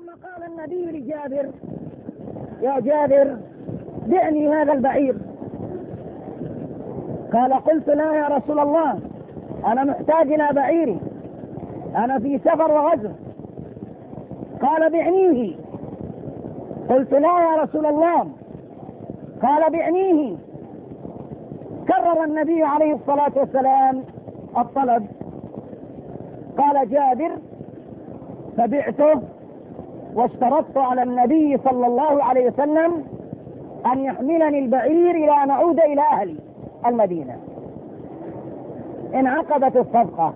ثم قال النبي لجابر: يا جابر بعني هذا البعير. قال: قلت: لا يا رسول الله، أنا محتاج إلى بعيري، أنا في سفر وغزو. قال: بعنيه. قلت: لا يا رسول الله. قال: بعنيه. كرر النبي عليه الصلاة والسلام الطلب. قال جابر: فبعته واشترطت على النبي صلى الله عليه وسلم أن يحملني البعير إلى أن أعود إلى أهلي المدينة. انعقدت الصفقة،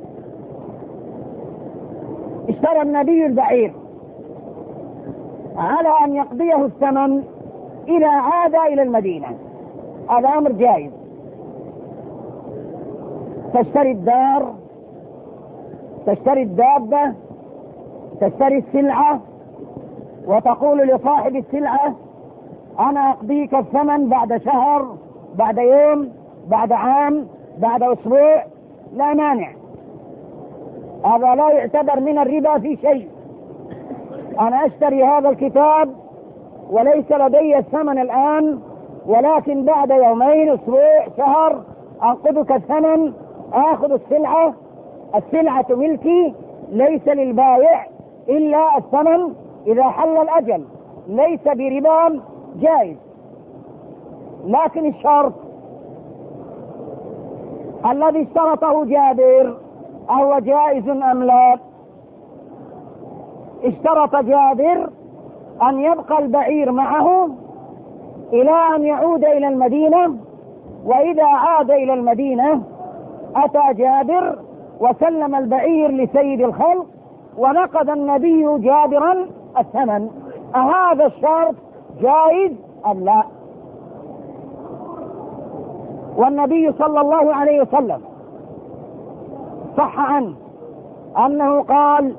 اشترى النبي البعير على أن يقضيه الثمن إذا عاد إلى المدينة. هذا أمر جائز. تشتري الدار، تشتري الدابة، تشتري السلعة، وتقول لصاحب السلعة: أنا أقضيك الثمن بعد شهر، بعد يوم، بعد عام، بعد أسبوع، لا مانع. هذا لا يعتبر من الربا في شيء. أنا أشتري هذا الكتاب وليس لدي الثمن الآن، ولكن بعد يومين، أسبوع، شهر أنقذك الثمن، آخذ السلعة. السلعة ملكي، ليس للبائع إلا الثمن إذا حل الأجل، ليس بربا، جائز. لكن الشرط الذي اشترطه جابر أهو جائز أم لا؟ اشترط جابر أن يبقى البعير معه إلى أن يعود إلى المدينة، وإذا عاد إلى المدينة أتى جابر وسلم البعير لسيد الخلق، ونقض النبي جابرا الثمن. أهذا الشرط جائز أم لا؟ والنبي صلى الله عليه وسلم صح عنه أنه قال: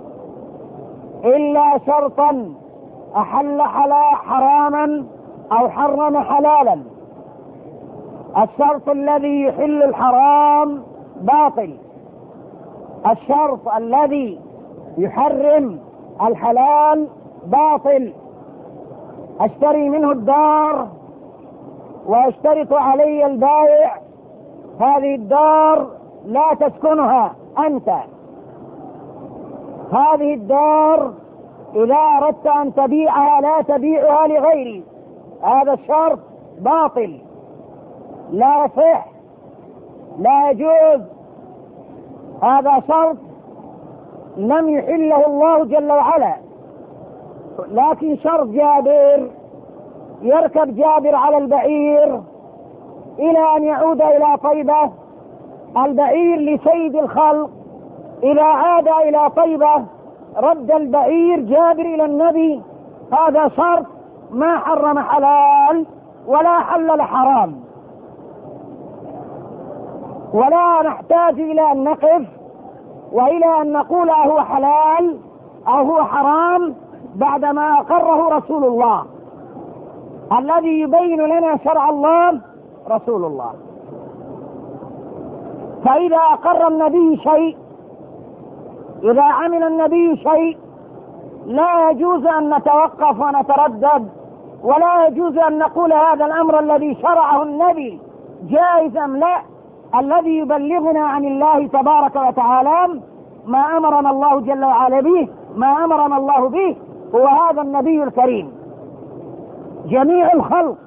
إلا شرطا أحل حراما أو حرم حلالا، الشرط الذي يحل الحرام باطل، الشرط الذي يحرم الحلال باطل. أشتري منه الدار واشترط علي البائع: هذه الدار لا تسكنها أنت، هذه الدار إذا أردت أن تبيعها لا تبيعها لغيري. هذا الشرط باطل، لا يصح، لا يجوز. هذا شرط لم يحله الله جل وعلا. لكن شرط جابر: يركب جابر على البعير إلى أن يعود إلى طيبة، البعير لسيد الخلق، إذا عاد إلى طيبة رد البعير جابر إلى النبي. هذا شرط ما حرم حلال ولا حلل حرام، ولا نحتاج إلى أن نقف وإلى أن نقول أهو حلال أو هو حرام بعدما أقره رسول الله. الذي يبين لنا شرع الله رسول الله. فإذا أقر النبي شيء، إذا عمل النبي شيء، لا يجوز أن نتوقف ونتردد، ولا يجوز أن نقول هذا الأمر الذي شرعه النبي جائز أم لا. الذي يبلغنا عن الله تبارك وتعالى ما أمرنا الله جل وعلا به، ما أمرنا الله به، هو هذا النبي الكريم. جميع الخلق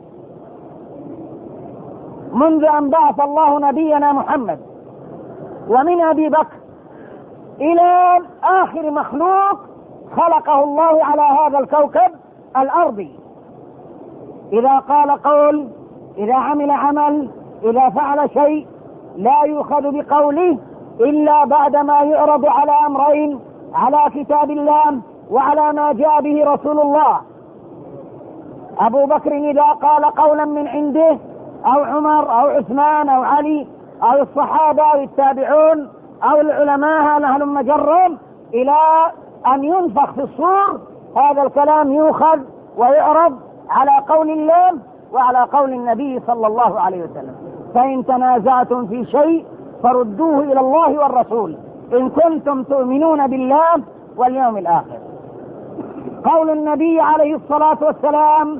منذ أن بعث الله نبينا محمد، ومن أبي بكر إلى آخر مخلوق خلقه الله على هذا الكوكب الأرضي، إذا قال قول، إذا عمل عمل، إذا فعل شيء، لا يؤخذ بقوله إلا بعدما يعرض على أمرين: على كتاب الله وعلى ما جاء به رسول الله. أبو بكر إذا قال قولا من عنده، أو عمر أو عثمان أو علي أو الصحابة أو التابعون أو العلماء أهل مجرم إلى أن ينفخ في الصور، هذا الكلام يؤخذ ويعرض على قول الله وعلى قول النبي صلى الله عليه وسلم. فإن تنازعتم في شيء فردوه إلى الله والرسول إن كنتم تؤمنون بالله واليوم الآخر. قول النبي عليه الصلاة والسلام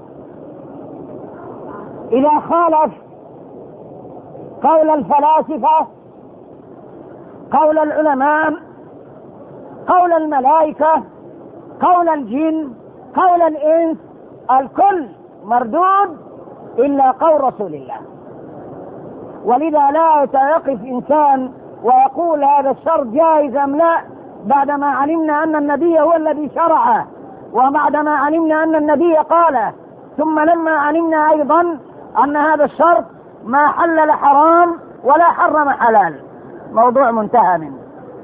إذا خالف قول الفلاسفة، قول العلماء، قول الملائكة، قول الجن، قول الإنس، الكل مردود إلا قول رسول الله. ولذا لا يتوقف إنسان ويقول هذا الشرط جائز أم لا بعدما علمنا أن النبي هو الذي شرعه، وبعدما علمنا أن النبي قاله، ثم لما علمنا أيضا أن هذا الشرط ما حلل حرام ولا حرم حلال. موضوع منتهى منه.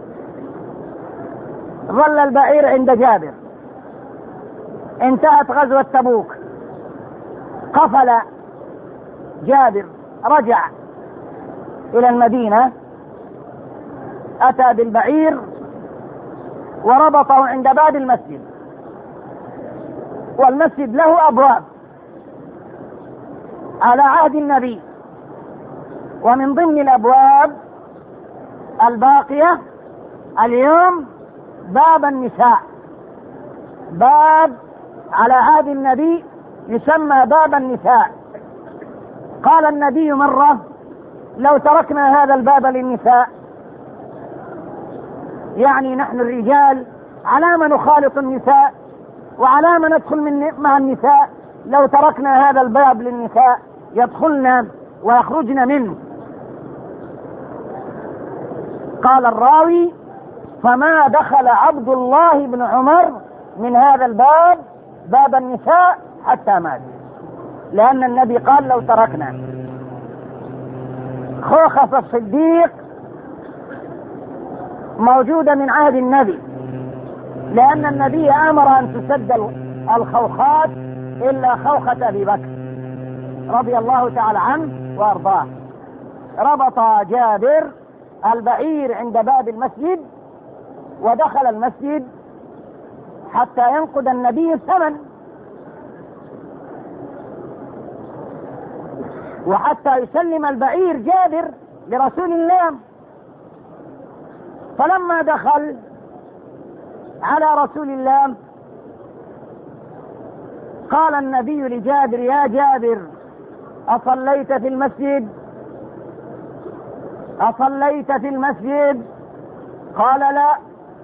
ظل البعير عند جابر، انتهت غزوة تبوك، قفل جابر، رجع إلى المدينة، أتى بالبعير وربطه عند باب المسجد، والمسجد له أبواب على عهد النبي، ومن ضمن الأبواب الباقية اليوم باب النساء، باب على عهد النبي يسمى باب النساء. قال النبي مرة: لو تركنا هذا الباب للنساء، يعني نحن الرجال على ما نخالط النساء وعلى ما ندخل مع النساء، لو تركنا هذا الباب للنساء يدخلن ويخرجن منه. قال الراوي: فما دخل عبد الله بن عمر من هذا الباب، باب النساء، حتى مات، لأن النبي قال: لو تركنا. خوخة الصديق موجودة من عهد النبي، لأن النبي أمر أن تسد الخوخات إلا خوخة أبي بكر رضي الله تعالى عنه وأرضاه. ربط جابر البعير عند باب المسجد ودخل المسجد حتى ينقض النبي الثمن، وحتى يسلم البعير جابر لرسول الله. فلما دخل على رسول الله قال النبي لجابر: يا جابر، أصليت في المسجد؟ أصليت في المسجد؟ قال: لا.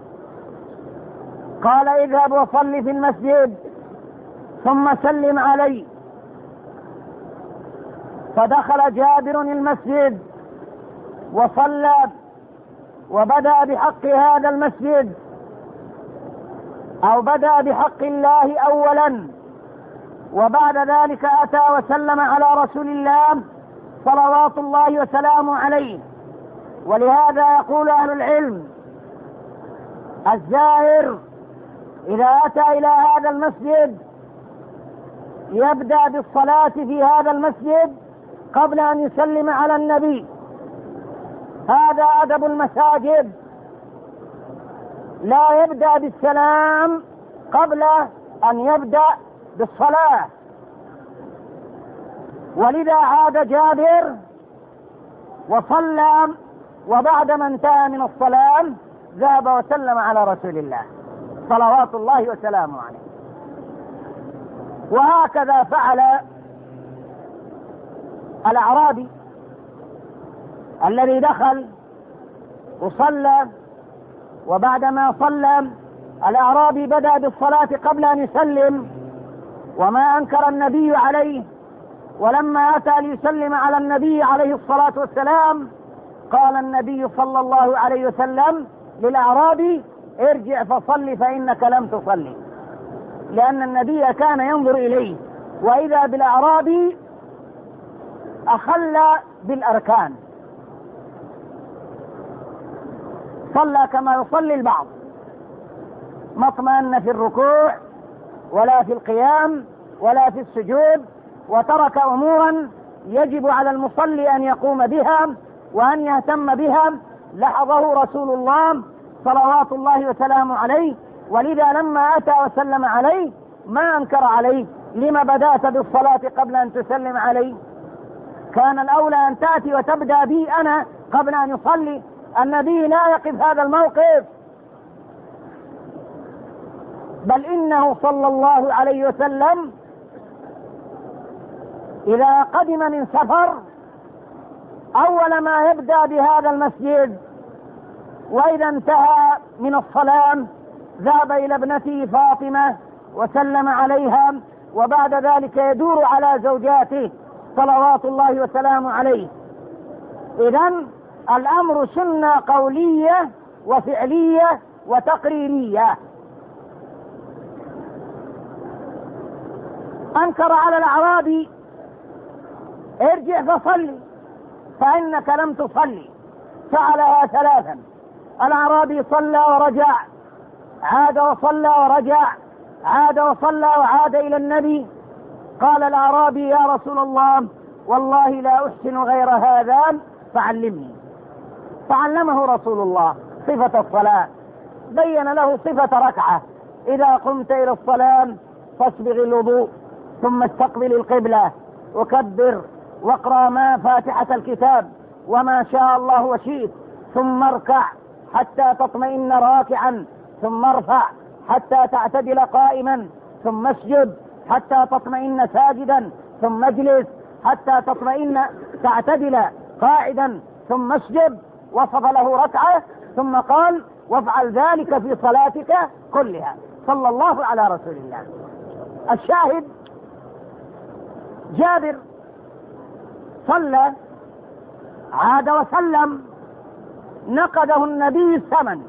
قال: اذهب وصل في المسجد ثم سلم علي. فدخل جابر المسجد وصلى، وبدأ بحق هذا المسجد، أو بدأ بحق الله أولا، وبعد ذلك أتى وسلم على رسول الله صلوات الله وسلامه عليه. ولهذا يقول أهل العلم: الزائر إذا أتى إلى هذا المسجد يبدأ بالصلاة في هذا المسجد قبل أن يسلم على النبي. هذا أدب المساجد، لا يبدأ بالسلام قبل أن يبدأ بالصلاة. ولذا عاد جابر وصلى، وبعدما انتهى من الصلاة ذهب وسلم على رسول الله صلوات الله وسلامه عليه. وهكذا فعل الأعرابي الذي دخل وصلى، وبعدما صلى الأعرابي بدأ بالصلاة قبل أن يسلم، وما أنكر النبي عليه. ولما أتى ليسلم على النبي عليه الصلاة والسلام قال النبي صلى الله عليه وسلم للأعرابي: ارجع فصل فإنك لم تصلي، لأن النبي كان ينظر إليه. وإذا بالأعرابي أخل بالأركان، صلى كما يصلي البعض، ما اطمأن في الركوع ولا في القيام ولا في السجود، وترك أمورا يجب على المصلي أن يقوم بها وأن يهتم بها، لاحظه رسول الله صلوات الله وسلامه عليه. ولذا لما أتى وسلم عليه ما أنكر عليه: لما بدأت بالصلاة قبل أن تسلم عليه؟ كان الأولى أن تأتي وتبدأ بي أنا قبل أن يصلي. النبي لا يقف هذا الموقف، بل إنه صلى الله عليه وسلم إذا قدم من سفر أول ما يبدأ بهذا المسجد، وإذا انتهى من الصلاة ذهب إلى ابنته فاطمة وسلم عليها، وبعد ذلك يدور على زوجاته صلوات الله وسلامه عليه. إذن الأمر سنة قولية وفعلية وتقريرية. أنكر على الأعرابي ارجع فصلي فإنك لم تصلي، فعلها ثلاثا. الأعرابي صلى ورجع، عاد وصلى ورجع، عاد وصلى وعاد إلى النبي. قال الأعرابي يا رسول الله والله لا أحسن غير هذا فعلمني. فعلمه رسول الله صفة الصلاة، بين له صفة ركعة: إذا قمت إلى الصلاة فاسبغ الوضوء، ثم استقبل القبلة، وكبر، واقرأ ما فاتحة الكتاب وما شاء الله وشئت، ثم اركع حتى تطمئن راكعا، ثم ارفع حتى تعتدل قائما، ثم اسجد حتى تطمئن ساجدا، ثم اجلس حتى تطمئن تعتدل قاعدا، ثم اسجد. وصف له ركعة ثم قال: وافعل ذلك في صلاتك كلها. صلى الله على رسول الله. الشاهد جابر صلى، عاد وسلم، نقده النبي الثمن،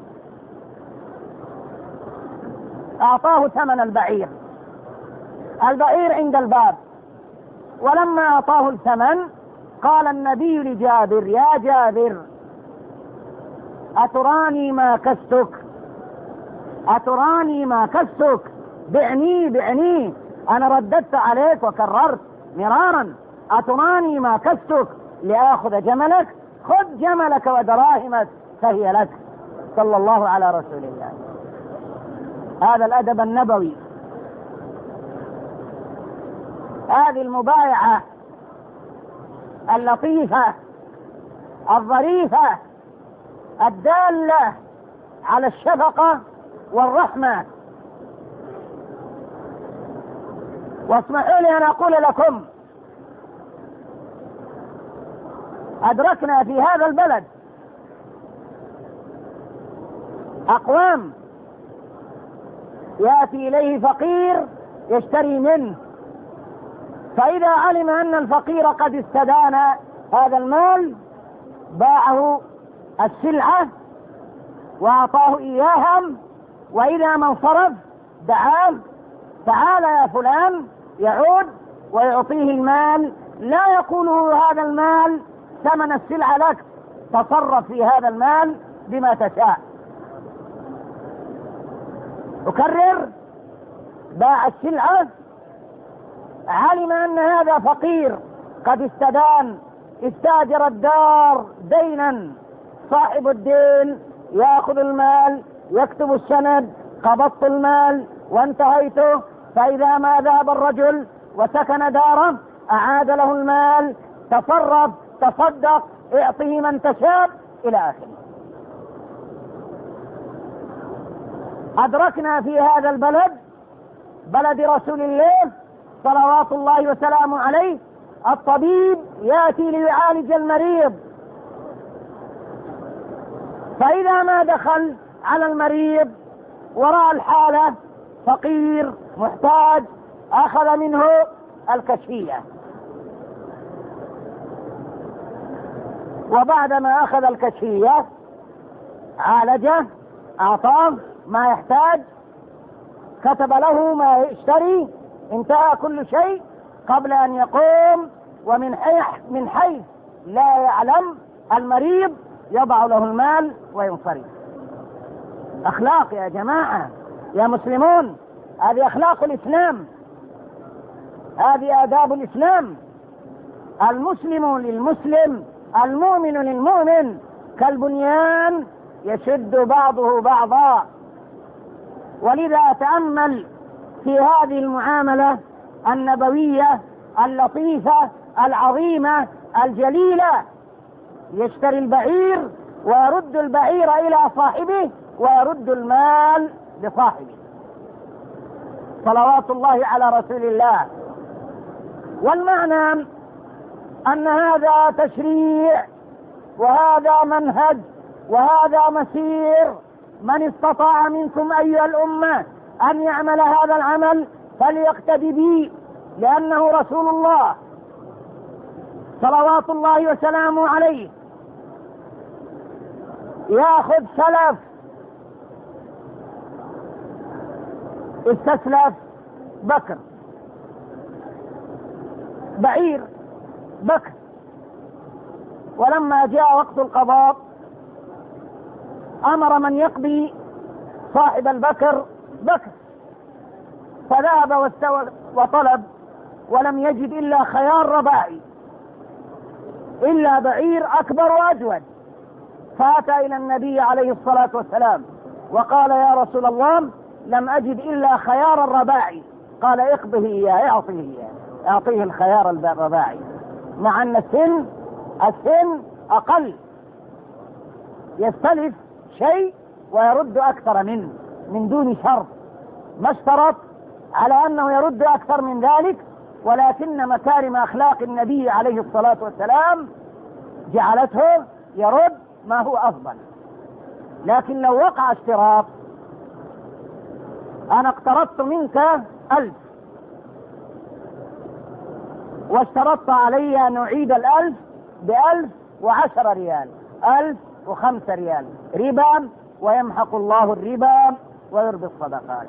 أعطاه ثمن البعير عند الباب. ولما أعطاه الثمن قال النبي لجابر: يا جابر أتراني ما كستك؟ أتراني ما كستك؟ بعني أنا رددت عليك وكررت مرارا: أتراني ما كستك لآخذ جملك؟ خذ جملك ودراهمك فهي لك. صلى الله على رسول الله. هذا الأدب النبوي، هذه المبايعة اللطيفة الظريفة الدالة على الشفقة والرحمة. واسمحوا لي أن أقول لكم: أدركنا في هذا البلد أقوام يأتي إليه فقير يشتري منه، فإذا علم أن الفقير قد استدان هذا المال باعه السلعة وأعطاه إياها، وإذا ما انصرف دعاه: تعال يا فلان، يعود ويعطيه المال، لا يقوله هذا المال ثمن السلعة لك، تصرف في هذا المال بما تشاء. أكرر: باع السلعة، علم أن هذا فقير قد استدان، استاجر الدار دينا، صاحب الدين يأخذ المال، يكتب السند: قبضت المال وانتهيته. فإذا ما ذهب الرجل وسكن داره أعاد له المال: تصرف، تصدق، اعطه من تشاء، إلى آخره. أدركنا في هذا البلد، بلد رسول الله صلوات الله وسلامه عليه، الطبيب يأتي ليعالج المريض، فإذا ما دخل على المريض ورأى الحالة فقير محتاج أخذ منه الكشفية، وبعدما أخذ الكشفية عالجه، أعطاه ما يحتاج، كتب له ما يشتري، انتهى كل شيء قبل أن يقوم. ومن حيث لا يعلم المريض يضع له المال وينصرف. أخلاق يا جماعة يا مسلمون، هذه أخلاق الإسلام، هذه آداب الإسلام. المسلم للمسلم، المؤمن للمؤمن كالبنيان يشد بعضه بعضا. ولذا تأمل في هذه المعاملة النبوية اللطيفة العظيمة الجليلة: يشتري البعير ويرد البعير إلى صاحبه ويرد المال لصاحبه. صلوات الله على رسول الله. والمعنى أن هذا تشريع وهذا منهج وهذا مسير، من استطاع منكم أيها الأمة أن يعمل هذا العمل فليقتدي بي، لأنه رسول الله صلوات الله وسلامه عليه يأخذ سلف. استسلف بكر بعير بكر، ولما جاء وقت القضاء أمر من يقضي صاحب البكر بكر، فذهب وطلب ولم يجد إلا خيار رباعي، إلا بعير أكبر وأجود، فأتى إلى النبي عليه الصلاة والسلام وقال يا رسول الله لم أجد إلا خيار الرباعي. قال اقضه إياه، أعطيه الخيار الرباعي، مع أن السن أقل، يستلف شيء ويرد أكثر منه من دون شرط، ما اشترط على أنه يرد أكثر من ذلك، ولكن مكارم أخلاق النبي عليه الصلاة والسلام جعلته يرد ما هو أفضل. لكن لو وقع اشتراط، أنا اقترضت منك 1000 واشترطت علي أن أعيد 1000 ب1010 ريال، 1005 ريال ربا، ويمحق الله الربا ويربي الصدقات.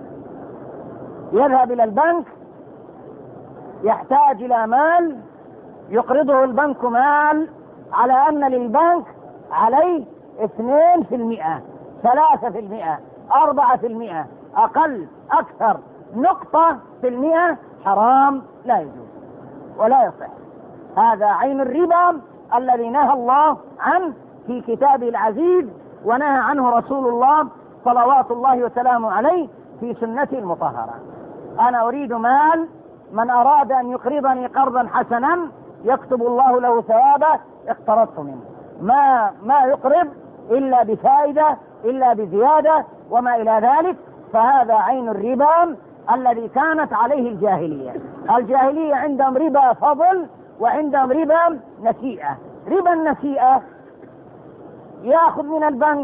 يذهب إلى البنك يحتاج إلى مال، يقرضه البنك مال على أن للبنك عليه 2%، 3%، 4%، أقل أكثر نقطة في المئة، حرام، لا يجوز ولا يصح. هذا عين الربا الذي نهى الله عنه في كتابه العزيز، ونهى عنه رسول الله صلوات الله وسلامه عليه في سنته المطهرة. أنا أريد مال، من أراد أن يقرضني قرضا حسنا يكتب الله له ثوابه، اقترضت منه، ما يقرض إلا بفائدة إلا بزيادة وما إلى ذلك، فهذا عين الربا الذي كانت عليه الجاهلية عندهم ربا فضل وعندهم ربا نسيئة. ربا النسيئة يأخذ من البنك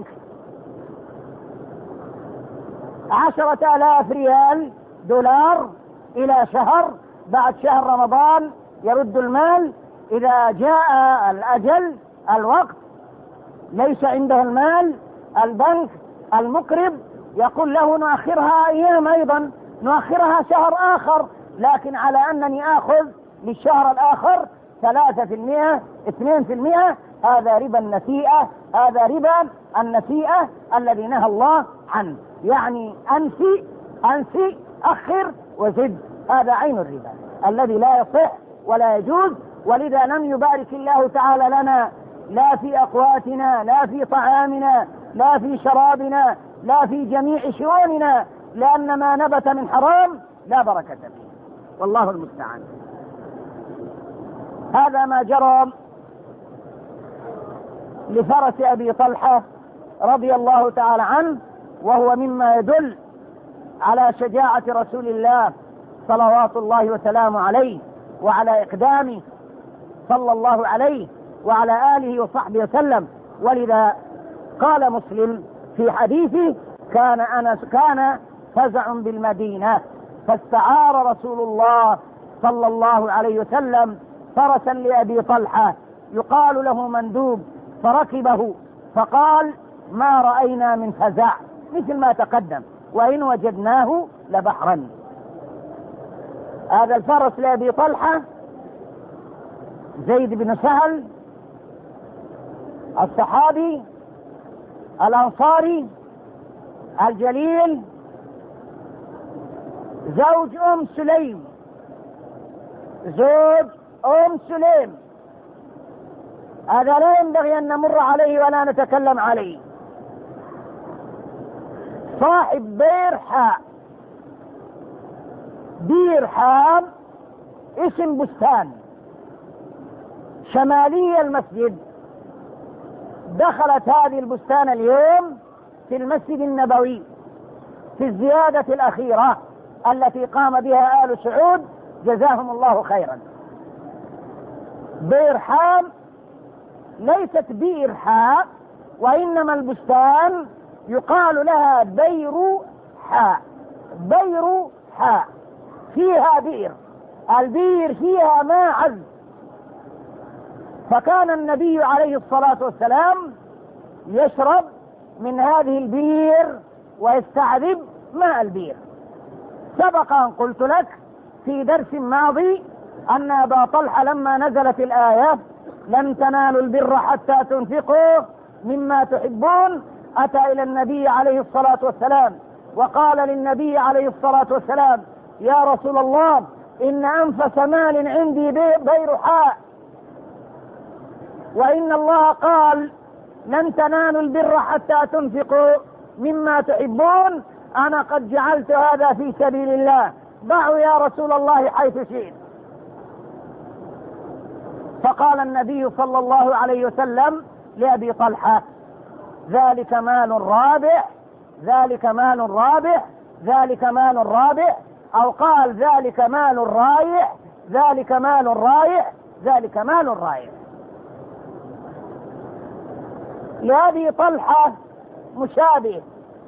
10,000 ريال دولار إلى شهر، بعد شهر رمضان يرد المال، إذا جاء الأجل الوقت ليس عنده المال، البنك المقرض يقول له نؤخرها أيام، أيضا نؤخرها شهر آخر، لكن على أنني آخذ للشهر الآخر 3%، 2%. هذا ربا النسيئة، هذا ربا النسيئة الذي نهى الله عنه، يعني أنسي أخر وزد، هذا عين الربا الذي لا يصح ولا يجوز. ولذا لم يبارك الله تعالى لنا لا في أقواتنا، لا في طعامنا، لا في شرابنا، لا في جميع شؤوننا، لأن ما نبت من حرام لا بركة فيه، والله المستعان. هذا ما جرى لفرس أبي طلحة رضي الله تعالى عنه، وهو مما يدل على شجاعة رسول الله صلوات الله وسلامه عليه، وعلى إقدامه صلى الله عليه وعلى آله وصحبه وسلم. ولذا قال مسلم في حديثه كان فزع بالمدينة، فاستعار رسول الله صلى الله عليه وسلم فرسا لأبي طلحة يقال له مندوب، فركبه فقال ما رأينا من فزع، مثل ما تقدم، وإن وجدناه لبحرا. هذا الفرس لأبي طلحة زيد بن سهل الصحابي الأنصاري الجليل، زوج أم سليم، هذا لا ينبغي أن نمر عليه ولا نتكلم عليه. صاحب بير حام اسم بستان شمالي المسجد. دخلت هذه البستان اليوم في المسجد النبوي في الزيادة الأخيرة، التي قام بها آل سعود جزاهم الله خيرا. بئر حام ليست بئر حاء، وإنما البستان يقال لها بئر حاء. بئر حاء فيها بئر، البئر فيها ماء عذب. فكان النبي عليه الصلاة والسلام يشرب من هذه البئر ويستعذب ماء البئر. سبق أن قلت لك في درس ماضي أن أبا طلحة لما نزلت الآية لن تنالوا البر حتى تنفقوا مما تحبون أتى إلى النبي عليه الصلاة والسلام وقال للنبي عليه الصلاة والسلام: يا رسول الله، إن أنفس مال عندي بئر حاء، وإن الله قال لن تنالوا البر حتى تنفقوا مما تحبون، أنا قد جعلت هذا في سبيل الله، ضعوا يا رسول الله حيث شئت. فقال النبي صلى الله عليه وسلم لأبي طلحة: ذلك مال رابح، ذلك مال رابح، ذلك مال رابح، أو قال ذلك مال رايح، ذلك مال رايح، ذلك مال رايح. لأبي طلحة مشابه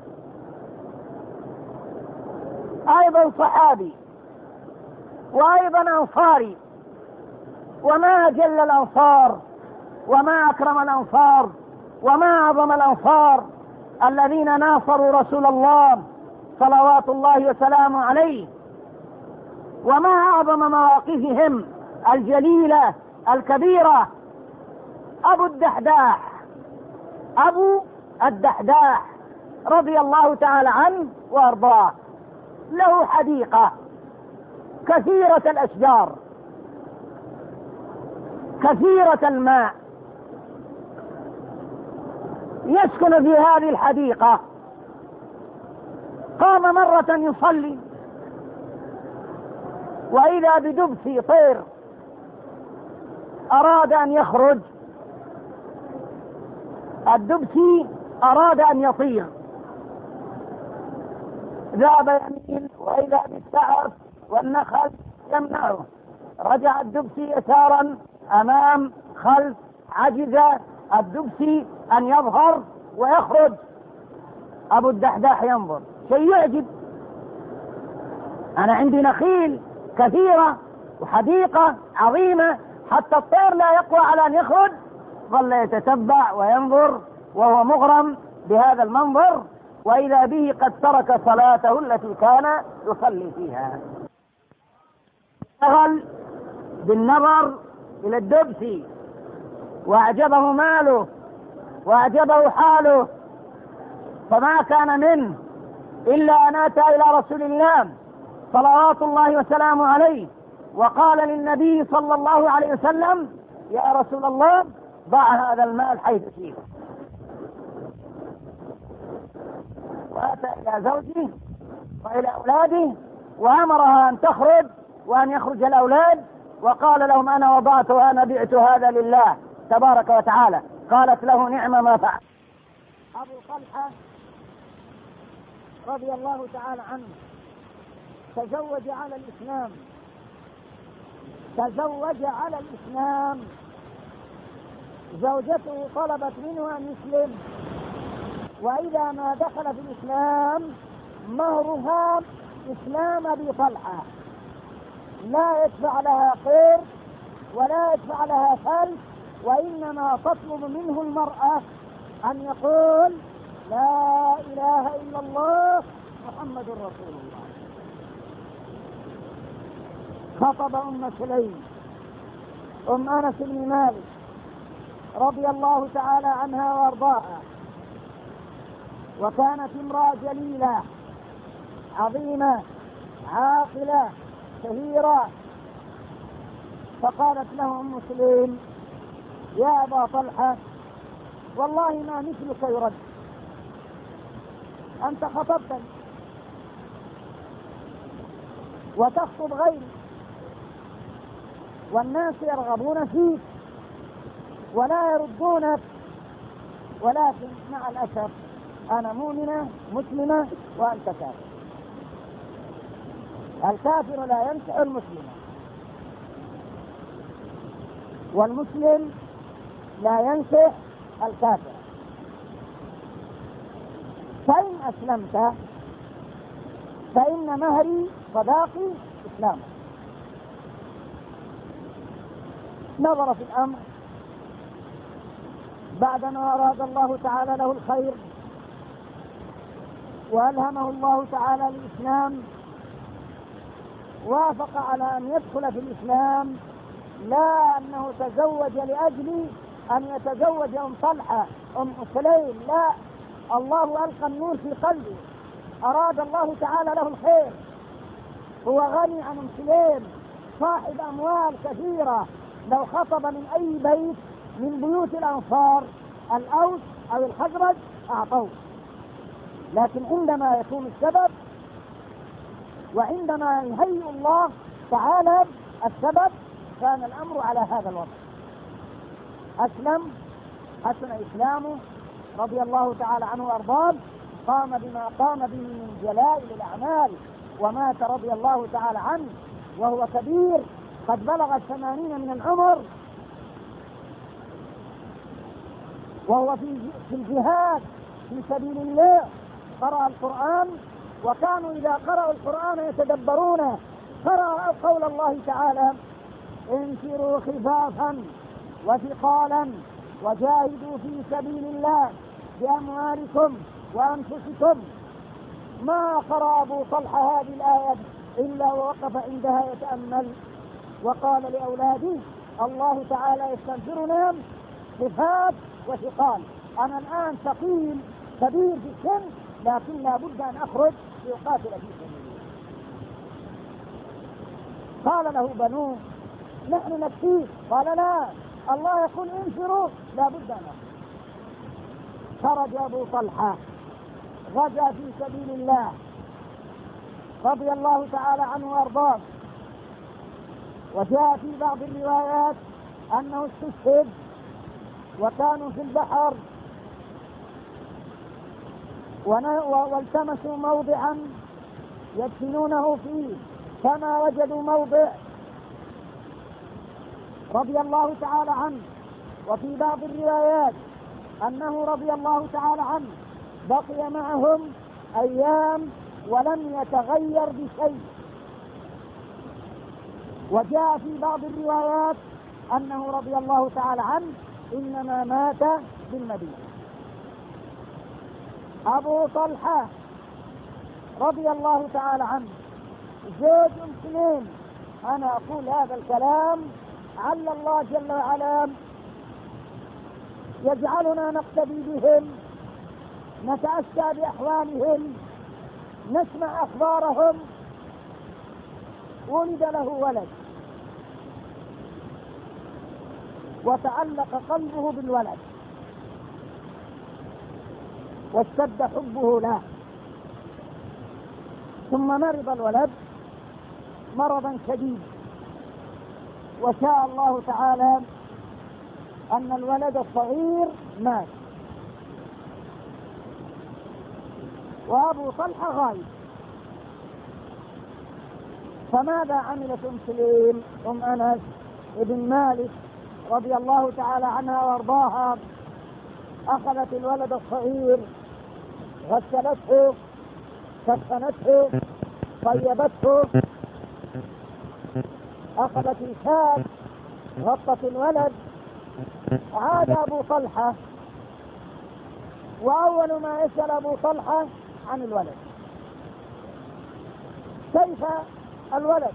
أيضا صحابي وأيضا أنصاري، وما أجل الأنصار وما أكرم الأنصار وما أعظم الأنصار الذين ناصروا رسول الله صلوات الله وسلامه عليه، وما أعظم مواقفهم الجليلة الكبيرة. أبو الدحداح رضي الله تعالى عنه وأرضاه، له حديقة كثيرة الأشجار كثيرة الماء، يسكن في هذه الحديقة. قام مرة يصلي وإذا بدبسي طير أراد أن يخرج، الدبسي أراد أن يطير، ذهب يمين وإذا بالسعر والنخل يمنعه، رجع الدبسي يسارا أمام خلف، عجز الدبسي أن يظهر ويخرج. أبو الدحداح ينظر، شيء يعجب، أنا عندي نخيل كثيرة وحديقة عظيمة حتى الطير لا يقوى على أن يخرج. ظل يتتبع وينظر وهو مغرم بهذا المنظر، وإذا به قد ترك صلاته التي كان يصلي فيها، اشتغل بالنظر إلى الدبسي وأعجبه ماله وأعجبه حاله، فما كان منه إلا أن أتى إلى رسول الله صلوات الله وسلامه عليه وقال للنبي صلى الله عليه وسلم: يا رسول الله، ضع هذا المال حيث شئت. وأتى إلى زوجه وإلى أولاده وأمرها أن تخرج وأن يخرج الأولاد، وقال لهم: أنا وضعت وأنا بعت هذا لله تبارك وتعالى. قالت له: نعم ما فعل. أبو طلحة رضي الله تعالى عنه تزوج على الإسلام، زوجته طلبت منه أن يسلم، وإذا ما دخل في الإسلام مهرها إسلام أبي طلحة، لا يدفع لها قير ولا يدفع لها فلس، وإنما تطلب منه المرأة أن يقول: لا إله إلا الله محمد رسول الله. خطب أم سليم أم أنس بن مالك رضي الله تعالى عنها وارضاها، وكانت امرأة جليلة عظيمة عاقلة شهيرة، فقالت له أم سليم: يا أبا طلحة، والله ما مثلك يرد، أنت خطبتني وتخطب غيري والناس يرغبون فيك ولا يردونك، ولكن مع الأسف أنا مؤمنة مسلمة وأنت كافر. الكافر لا ينكح المسلم، والمسلم لا ينكح الكافر. فإن أسلمت فإن مهري صداقي إسلامك. نظر في الأمر بعدما أراد الله تعالى له الخير وألهمه الله تعالى الإسلام، وافق على أن يدخل في الإسلام، لا أنه تزوج لأجل أن يتزوج أم طلحة أم سليم، لا، الله ألقى النور في قلبه، أراد الله تعالى له الخير، هو غني عن أم سليم، صاحب أموال كثيرة، لو خطب من أي بيت من بيوت الأنصار الأوس أو الخزرج أعطوه، لكن عندما يكون السبب وعندما يهيئ الله تعالى السبب كان الأمر على هذا الوضع. أسلم، حسن إسلامه رضي الله تعالى عنه وأرضاه، قام بما قام به من جلائل الأعمال، ومات رضي الله تعالى عنه وهو كبير قد بلغ 80 من العمر، وهو في الجهاد في سبيل الله، قرأ القرآن، وكانوا إذا قرأوا القرآن يتدبرون، قرأ قول الله تعالى: انفروا خفافا وثقالا وجاهدوا في سبيل الله بأموالكم وأنفسكم. ما قرأ أبو طلحة هذه الآية إلا ووقف عندها يتأمل، وقال لأولاده: الله تعالى يستنفرنا خفاف وثقال، أنا الآن ثقيل كبير في السن، لكن لا بد أن أخرج لأقاتل في سبيل الله. قال له بنوه: نحن نكفيك. قال: لا، الله يقول انفروا، لا بد أن أخرج. خرج أبو طلحة غزا في سبيل الله رضي الله تعالى عنه وأرضاه، وجاء في بعض الروايات أنه استشهد وكانوا في البحر والتمسوا موضعا يدفنونه فيه فما وجدوا موضع رضي الله تعالى عنه. وفي بعض الروايات أنه رضي الله تعالى عنه بقي معهم أيام ولم يتغير بشيء. وجاء في بعض الروايات أنه رضي الله تعالى عنه إنما مات بالمدينة. أبو طلحة رضي الله تعالى عنه زوج مسلم. أنا أقول هذا الكلام عل الله جل وعلا يجعلنا نقتدي بهم، نتأسى بأحوالهم، نسمع أخبارهم. ولد له ولد وتعلق قلبه بالولد واشتد حبه له، ثم مرض الولد مرضا شديد، وشاء الله تعالى أن الولد الصغير مات، وأبو طلحة غايب. فماذا عملت أم سليم أم أنس ابن مالك رضي الله تعالى عنها وارضاها؟ أخذت الولد الصغير، غسلته، كفنته، طيبته، أخذت الكاس، غطت الولد. عاد أبو طلحة، وأول ما يسأل أبو طلحة عن الولد: كيف الولد؟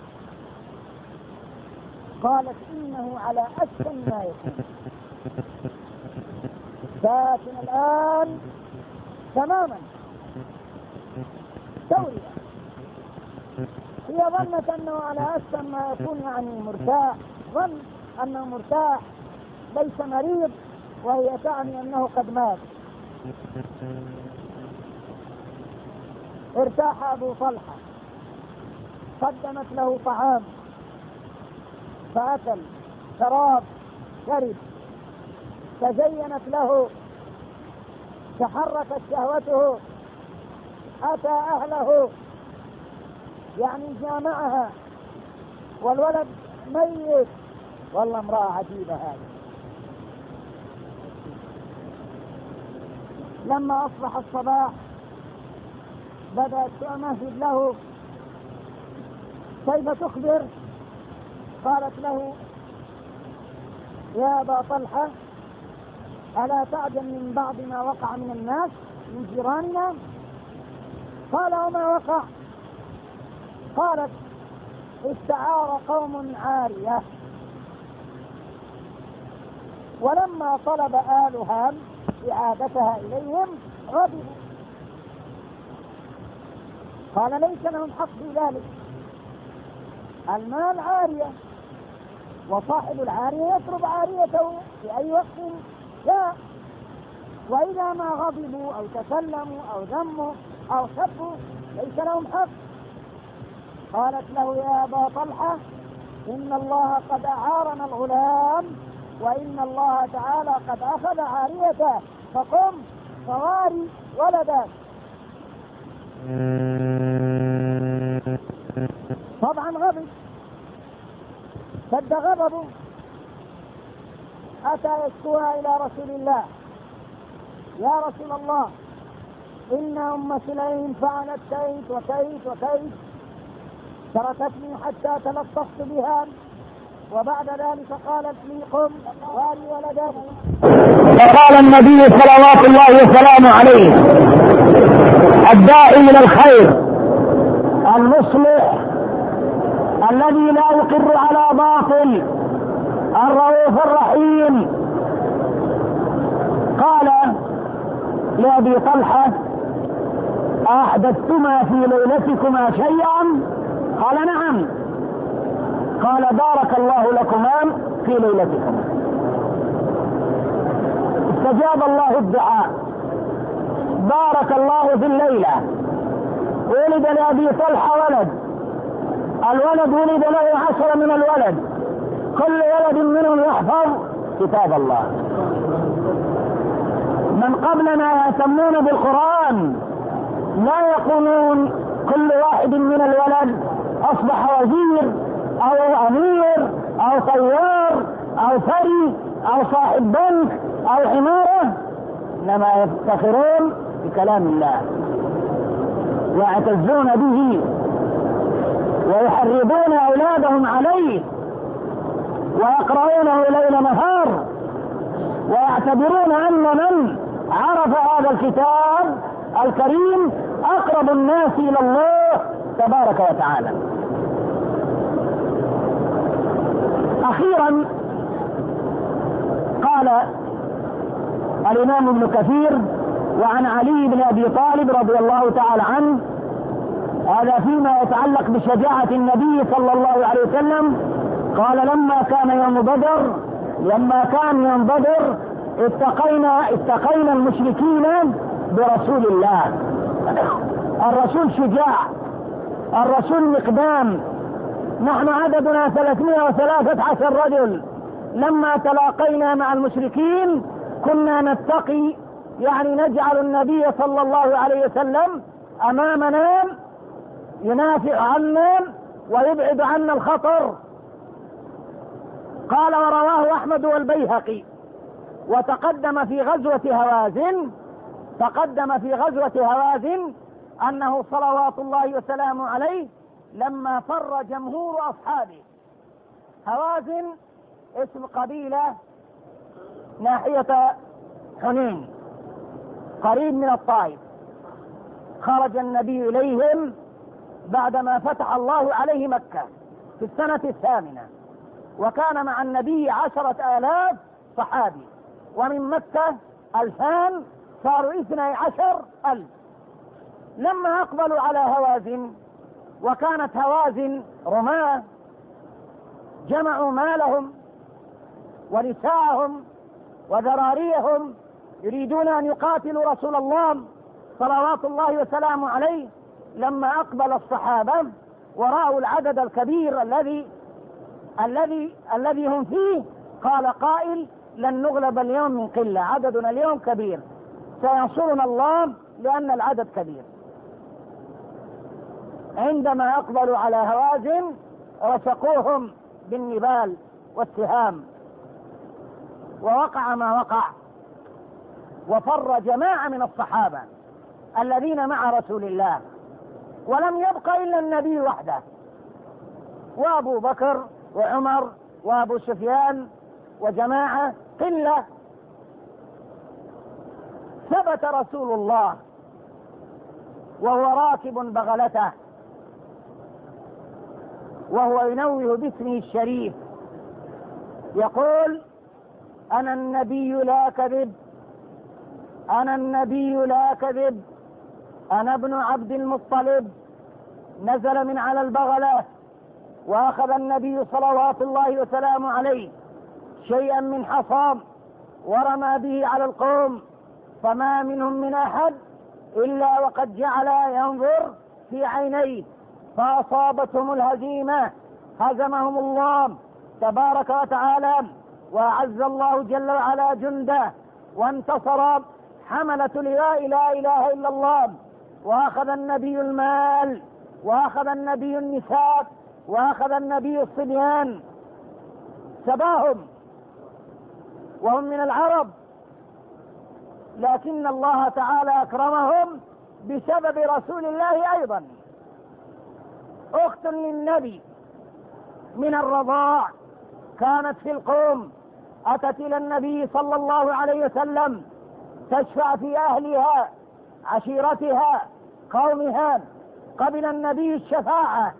قالت: إنه على أحسن ما يكون، لكن الآن تماما سوريا. هي ظنت أنه على أحسن ما يكون، يعني مرتاح، ظن أنه مرتاح ليس مريض، وهي تعني أنه قد مات. ارتاح أبو طلحة، قدمت له طعام فأكل، شراب شرب، تزينت له، تحركت شهوته، أتى أهله، يعني جامعها والولد ميت. والله امرأة عجيبة هذه. لما أصبح الصباح بدأت تمهد له كيف تخبر. قالت له يا أبا طلحة ألا تعجب من بعض ما وقع من الناس من جيراننا؟ قال وما وقع؟ قالت استعار قوم عارية، ولما طلب آل هام إعادتها إليهم غضبوا. قال ليس لهم حق في ذلك، المال عارية وصاحب العارية يطلب عاريته في أي وقت شاء، وإذا ما غضبوا أو تكلموا أو ذموا أو سبوا ليس لهم حق. قالت له يا أبا طلحة إن الله قد أعارنا الغلام وإن الله تعالى قد أخذ عاريته، فقم فواري ولدك. طبعا غضب، شد غضبه، أتى يشكوها إلى رسول الله. يا رسول الله إن أم سليم فعلت كيت وكيت وكيت، تركتني حتى تلطفت بها، وبعد ذلك قالت لي قم واري ولدك. فقال النبي صلوات الله وسلامه عليه الداعي إلى الخير المصلح الذي لا يقر على باطل الرؤوف الرحيم قال لأبي طلحة أحدثتما في ليلتكما شيئا؟ قال نعم. قال بارك الله لكما في ليلتكما. استجاب الله الدعاء، بارك الله في الليلة. ولد لأبي طلحة ولد، الولد ولد له 10 من الولد، كل ولد منهم يحفظ كتاب الله. من قبلنا يهتمون بالقرآن، لا يقولون كل واحد من الولد أصبح وزير أو أمير أو طيار أو ثري أو صاحب بنك أو حمارة، إنما يفتخرون بكلام الله ويعتزون به ويحرضون أولادهم عليه ويقرؤونه ليل نهار، ويعتبرون أن من عرف هذا الكتاب الكريم أقرب الناس إلى الله تبارك وتعالى. أخيرا قال الإمام ابن كثير وعن علي بن أبي طالب رضي الله تعالى عنه، هذا فيما يتعلق بشجاعة النبي صلى الله عليه وسلم، قال لما كان يوم بدر اتقينا المشركين برسول الله. الرسول شجاع، الرسول مقدام، نحن عددنا 313 رجل. لما تلاقينا مع المشركين كنا نتقي، يعني نجعل النبي صلى الله عليه وسلم أمامنا ينافع عنا ويبعد عنا الخطر. قال ورواه أحمد والبيهقي. وتقدم في غزوة هوازن أنه صلوات الله وسلامه عليه لما فر جمهور أصحابه. هوازن اسم قبيلة ناحية حنين قريب من الطائف. خرج النبي إليهم بعدما فتح الله عليه مكة في السنة 8، وكان مع النبي 10,000 صحابي، ومن مكة 2000، صاروا 12,000. لما أقبلوا على هوازن، وكانت هوازن رماة، جمعوا مالهم ونساءهم وذراريهم يريدون أن يقاتلوا رسول الله صلوات الله وسلامه عليه. لما أقبل الصحابة ورأوا العدد الكبير الذي هم فيه، قال قائل لن نغلب اليوم من قلة، عددنا اليوم كبير، سينصرنا الله لأن العدد كبير. عندما أقبلوا على هوازن رشقوهم بالنبال والسهام، ووقع ما وقع، وفر جماعة من الصحابة الذين مع رسول الله، ولم يبق إلا النبي وحده، وأبو بكر وعمر وأبو سفيان وجماعة قلة. ثبت رسول الله وهو راكب بغلته وهو ينوه باسمه الشريف يقول: أنا النبي لا كذب، أنا النبي لا كذب، أنا ابن عبد المطلب. نزل من على البغلة وأخذ النبي صلوات الله وسلامه عليه شيئا من حصى ورمى به على القوم، فما منهم من أحد إلا وقد جعل ينظر في عينيه، فأصابتهم الهزيمة، هزمهم الله تبارك وتعالى، وأعز الله جل وعلا جنده، وانتصر حملة لا إله إلا الله. وأخذ النبي المال، وأخذ النبي النساء، وأخذ النبي الصبيان، سباهم وهم من العرب، لكن الله تعالى أكرمهم بسبب رسول الله أيضا. أخت للنبي من الرضاع كانت في القوم، أتت إلى النبي صلى الله عليه وسلم تشفع في أهلها، عشيرتها، قومها. قبل النبي الشفاعة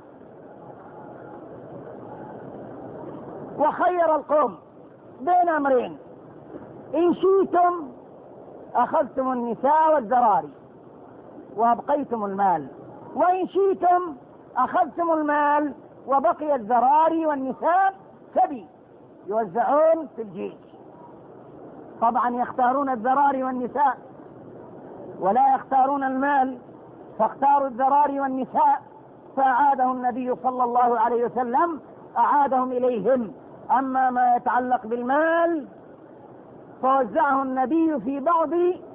وخير القوم بين أمرين: إن شئتم أخذتم النساء والذراري وأبقيتم المال، وإن شئتم أخذتم المال وبقي الذراري والنساء سبي يوزعون في الجيش. طبعا يختارون الذراري والنساء ولا يختارون المال، فاختاروا الذراري والنساء، فأعاده النبي صلى الله عليه وسلم، أعادهم إليهم. أما ما يتعلق بالمال فوزعه النبي في بعض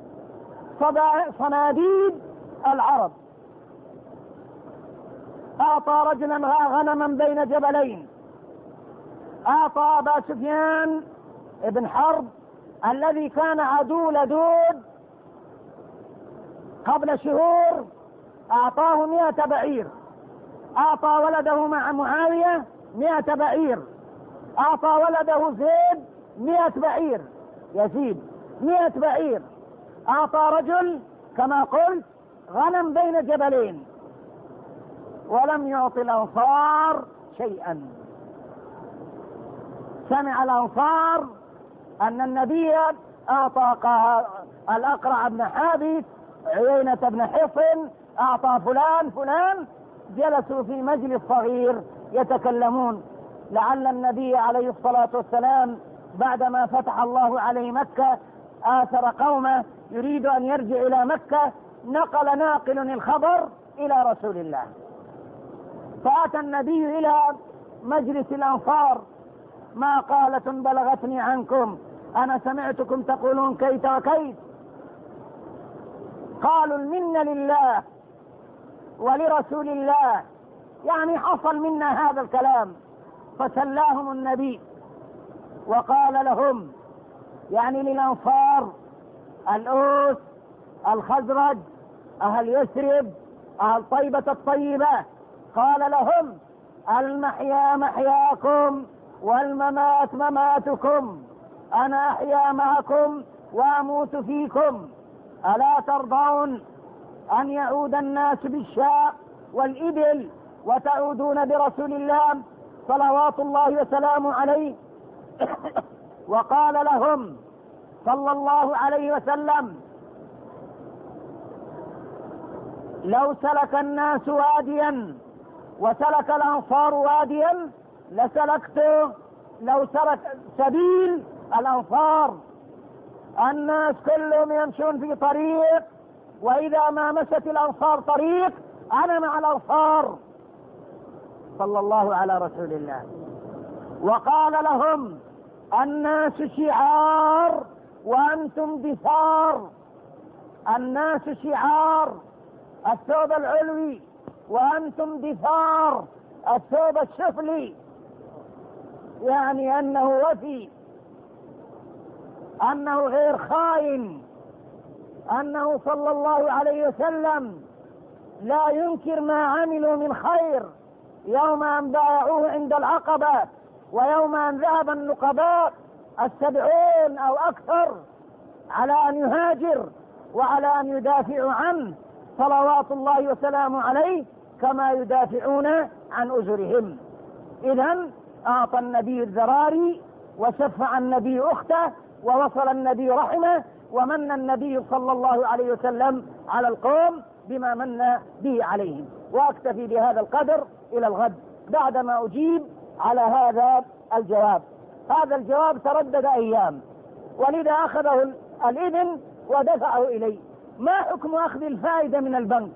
صناديد العرب. أعطى رجلا غنما بين جبلين، أعطى أبا سفيان ابن حرب الذي كان عدو لدود قبل شهور، أعطاه 100 بعير. أعطى ولده مع معاوية 100 بعير. أعطى ولده زيد 100 بعير، يزيد 100 بعير. أعطى رجل كما قلت غنم بين جبلين، ولم يعطي الأنصار شيئا. سمع الأنصار أن النبي أعطى الأقرع بن حابس، عيينة بن حصن، أعطى فلان. جلسوا في مجلس صغير يتكلمون. لعل النبي عليه الصلاة والسلام بعدما فتح الله عليه مكة آثر قومه، يريد أن يرجع إلى مكة، نقل ناقل الخبر إلى رسول الله، فأتى النبي إلى مجلس الأنصار: ما قالة بلغتني عنكم، أنا سمعتكم تقولون كيت وكيت. قالوا: المنة لله ولرسول الله، يعني حصل منا هذا الكلام. فسلاهم النبي وقال لهم، يعني للأنصار، الأوس، الخزرج، أهل يثرب، أهل طيبة الطيبة، قال لهم: المحيا محياكم والممات مماتكم، أنا أحيا معكم وأموت فيكم. ألا ترضون أن يعود الناس بالشاء والإبل وتعودون برسول الله صلوات الله وسلامه عليه؟ وقال لهم صلى الله عليه وسلم: لو سلك الناس واديا وسلك الأنصار واديا لسلكته، لو سلك سبيل الأنصار. الناس كلهم يمشون في طريق، وإذا ما مشت الأنصار طريق أنا مع الأنصار. صلى الله على رسول الله. وقال لهم: الناس شعار وأنتم دثار. الناس شعار، الثوب العلوي وأنتم دثار الثوب السفلي، يعني أنه وفي، أنه غير خائن، أنه صلى الله عليه وسلم لا ينكر ما عملوا من خير يوم أن بايعوه عند العقبة، ويوم أن ذهب النقباء 70 أو أكثر على أن يهاجر وعلى أن يدافعوا عنه صلوات الله وسلامه عليه كما يدافعون عن أجرهم. إذن أعطى النبي الذراري، وشفع النبي أخته، ووصل النبي رحمه، ومن النبي صلى الله عليه وسلم على القوم بما من به عليهم. وأكتفي بهذا القدر إلى الغد بعدما أجيب على هذا الجواب. هذا الجواب تردد أيام، ولذا أخذه الإذن ودفعه إلي. ما حكم أخذ الفائدة من البنك؟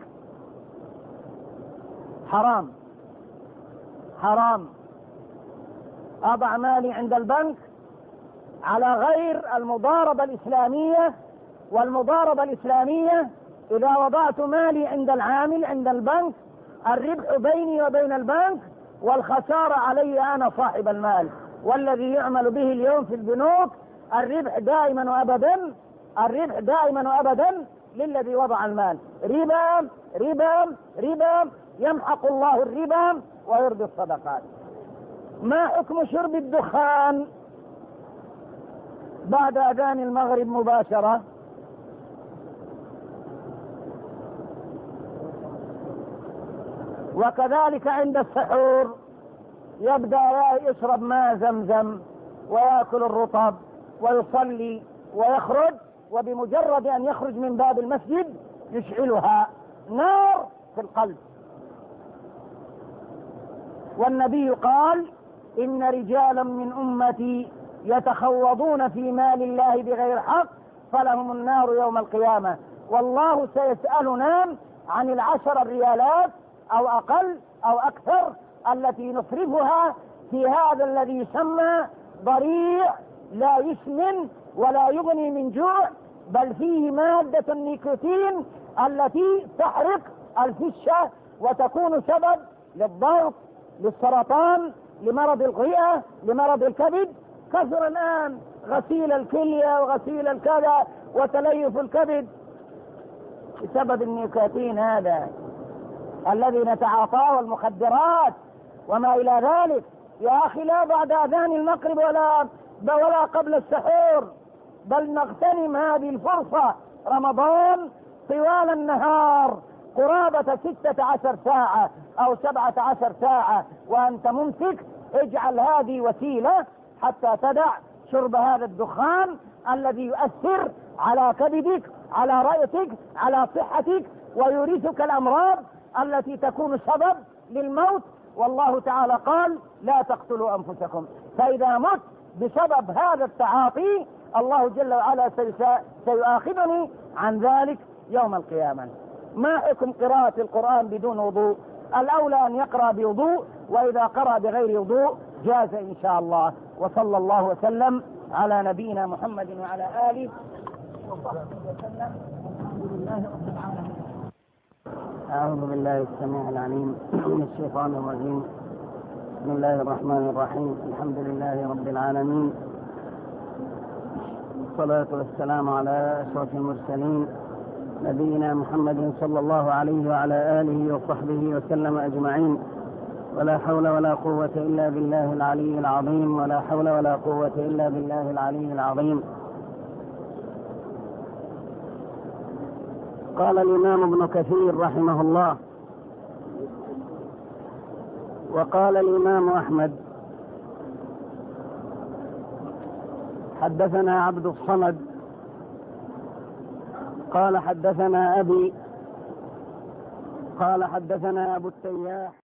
حرام، حرام. أضع مالي عند البنك على غير المضاربة الإسلامية. والمضاربة الإسلامية إذا وضعت مالي عند العامل عند البنك، الربح بيني وبين البنك والخسارة علي أنا صاحب المال. والذي يعمل به اليوم في البنوك الربح دائما وأبدا، الربح دائما وأبدا للذي وضع المال. ربا ربا ربا، يمحق الله الربا ويربي الصدقات. ما حكم شرب الدخان بعد أذان المغرب مباشرة؟ وكذلك عند السحور يبدأ يشرب ماء زمزم ويأكل الرطب ويصلي ويخرج، وبمجرد أن يخرج من باب المسجد يشعلها نار في القلب. والنبي قال: إن رجالا من أمتي يتخوضون في مال الله بغير حق فلهم النار يوم القيامة. والله سيسألنا عن 10 ريالات أو أقل أو أكثر التي نصرفها في هذا الذي يسمى ضريع لا يسمن ولا يغني من جوع، بل فيه مادة النيكوتين التي تحرق الفشة وتكون سبب للضغط، للسرطان، لمرض الرئة، لمرض الكبد. كثر الآن غسيل الكلية وغسيل الكذا وتليف الكبد بسبب النيكوتين هذا الذي نتعاطاه، والمخدرات وما إلى ذلك. يا أخي لا بعد أذان المغرب ولا قبل السحور، بل نغتنم هذه الفرصة. رمضان طوال النهار قرابة 16 ساعة أو 17 ساعة وأنت ممسك. اجعل هذه وسيلة حتى تدع شرب هذا الدخان الذي يؤثر على كبدك، على رئتك، على صحتك، ويورثك الأمراض التي تكون سبب للموت. والله تعالى قال: لا تقتلوا أنفسكم. فإذا مت بسبب هذا التعاطي الله جل وعلا سيؤاخذني عن ذلك يوم القيامة. ما حكم قراءة القرآن بدون وضوء؟ الأولى أن يقرأ بوضوء، وإذا قرأ بغير وضوء جاز إن شاء الله. وصلى الله وسلم على نبينا محمد وعلى آله وصحبه وسلم. الحمد لله رب العالمين. أعوذ بالله السميع العليم من الشيطان الرجيم. بسم الله الرحمن الرحيم. الحمد لله رب العالمين، والصلاة والسلام على أشرف المرسلين نبينا محمد صلى الله عليه وعلى آله وصحبه وسلم أجمعين. ولا حول ولا قوة إلا بالله العلي العظيم، ولا حول ولا قوة إلا بالله العلي العظيم. قال الإمام ابن كثير رحمه الله: وقال الإمام أحمد: حدثنا عبد الصمد قال حدثنا أبي قال حدثنا أبو التياح